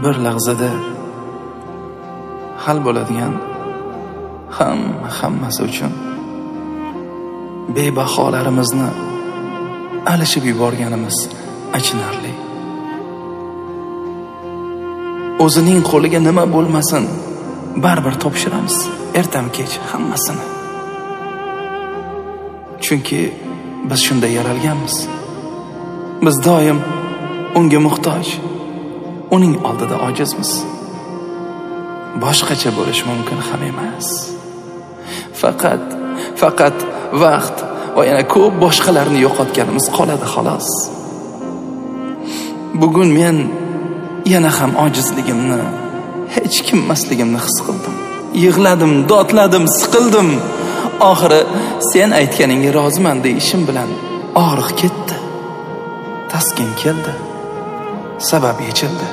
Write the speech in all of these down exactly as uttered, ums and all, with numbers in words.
bir lahzada hal bo'ladigan hamma hammasi uchun bebaholarimizni alishib yuborganimiz achinarli. O'zining qo'liga nima bo'lmasin, baribir topshiramiz ertam kech hammasini. Chunki biz shunday yaralganmiz. Biz doim unga muhtoj, uning oldida ojizmiz. Boshqacha bo'lish mumkin ham emas. Faqat faqat vaqt va yana ko'p boshqalarni yo'qotganimiz qoladi xolos. Bugun men yana ham ojizligimni, hech kim emasligimni his qildim. Yig'ladim, dodladim, siqildim. Oxiri sen aytganingga roziman deyishim bilan og'riq ketdi. Taskin keldi. Sabab yechildi.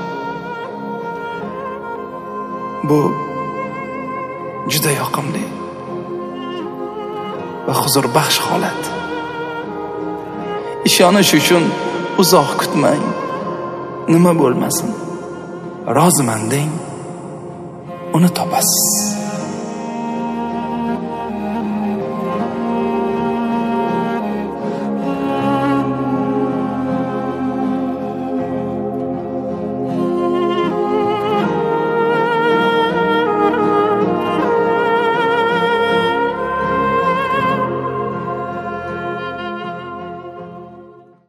Bu juda yoqimli va huzur baxsh holat. Ishonish uchun uzoq kutmang. Nima bo'lmasin, roziman deng, uni topasiz.